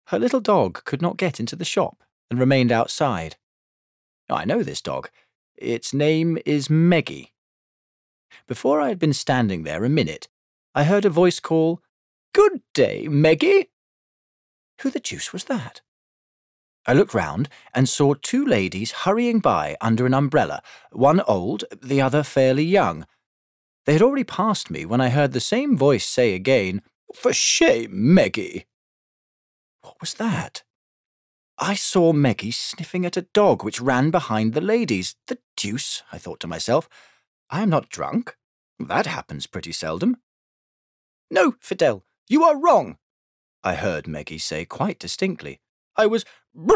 Her little dog could not get into the shop and remained outside. I know this dog. Its name is Meggie. Before I had been standing there a minute, I heard a voice call, "Good day, Meggie." Who the deuce was that? I looked round and saw two ladies hurrying by under an umbrella, one old, the other fairly young. They had already passed me when I heard the same voice say again, "For shame, Meggie." What was that? I saw Meggie sniffing at a dog which ran behind the ladies. The deuce, I thought to myself. I am not drunk. That happens pretty seldom. "No, Fidel, you are wrong," I heard Meggie say quite distinctly. I was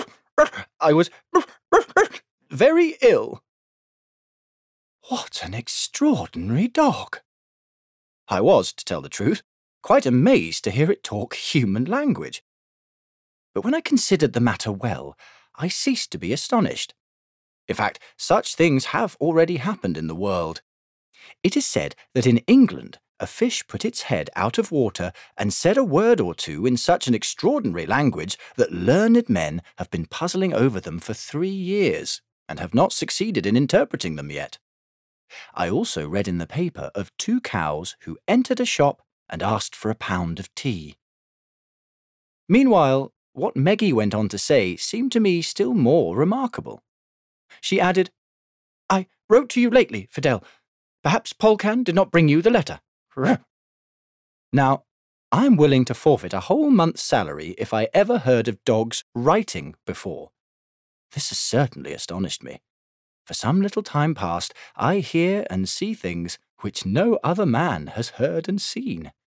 very ill." What an extraordinary dog! I was, to tell the truth, quite amazed to hear it talk human language. But when I considered the matter well, I ceased to be astonished. In fact, such things have already happened in the world. It is said that in England a fish put its head out of water and said a word or two in such an extraordinary language that learned men have been puzzling over them for 3 years and have not succeeded in interpreting them yet. I also read in the paper of 2 cows who entered a shop and asked for a pound of tea. Meanwhile, what Meggie went on to say seemed to me still more remarkable. She added, "I wrote to you lately, Fidel. Perhaps Polkan did not bring you the letter." Now, I am willing to forfeit a whole month's salary if I ever heard of dogs writing before. This has certainly astonished me. For some little time past, I hear and see things which no other man has heard and seen.